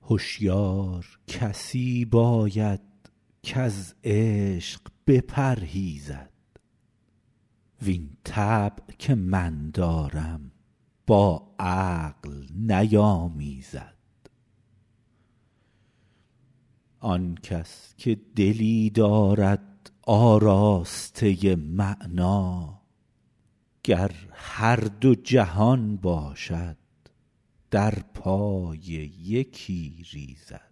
هشیار کسی باید کز عشق بپرهیزد، وین طبع که من دارم با عقل نیامیزد. آن کس که دلی دارد آراسته معنی، گر هر دو جهان باشد در پای یکی ریزد.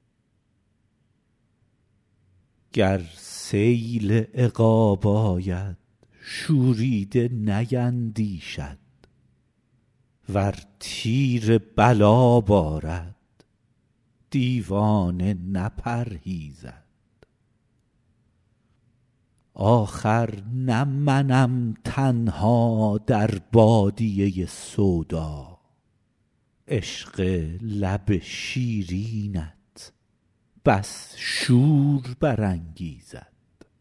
گر سیل عقاب آید شوریده نیندیشد، ور تیر بلا بارد دیوانه نپرهیزد. آخر نه منم تنها در بادیه سودا، عشق لب شیرینت بس شور برانگیزد.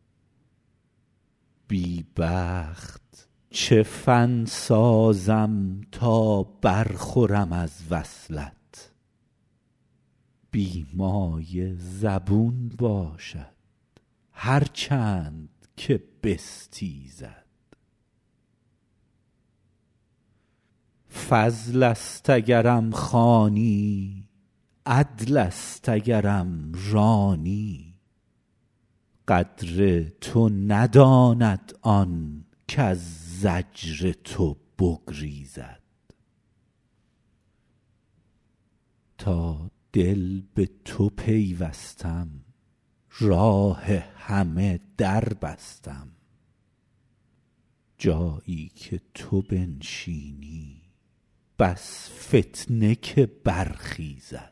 بی بخت چه فن سازم تا برخورم از وصلت، بی مایه زبون باشد هر چند که بستیزد. فضل است اگرم خوانی، عدل است اگرم رانی، قدر تو نداند آن کز زجر تو بگریزد. تا دل به تو پیوستم راه همه در بستم، جایی که تو بنشینی بس فتنه که برخیزد.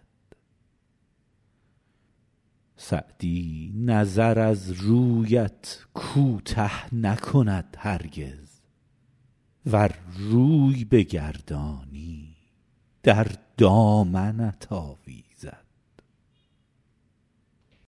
سعدی نظر از رویت کوته نکند هرگز، ور روی بگردانی در دامنت آویزد.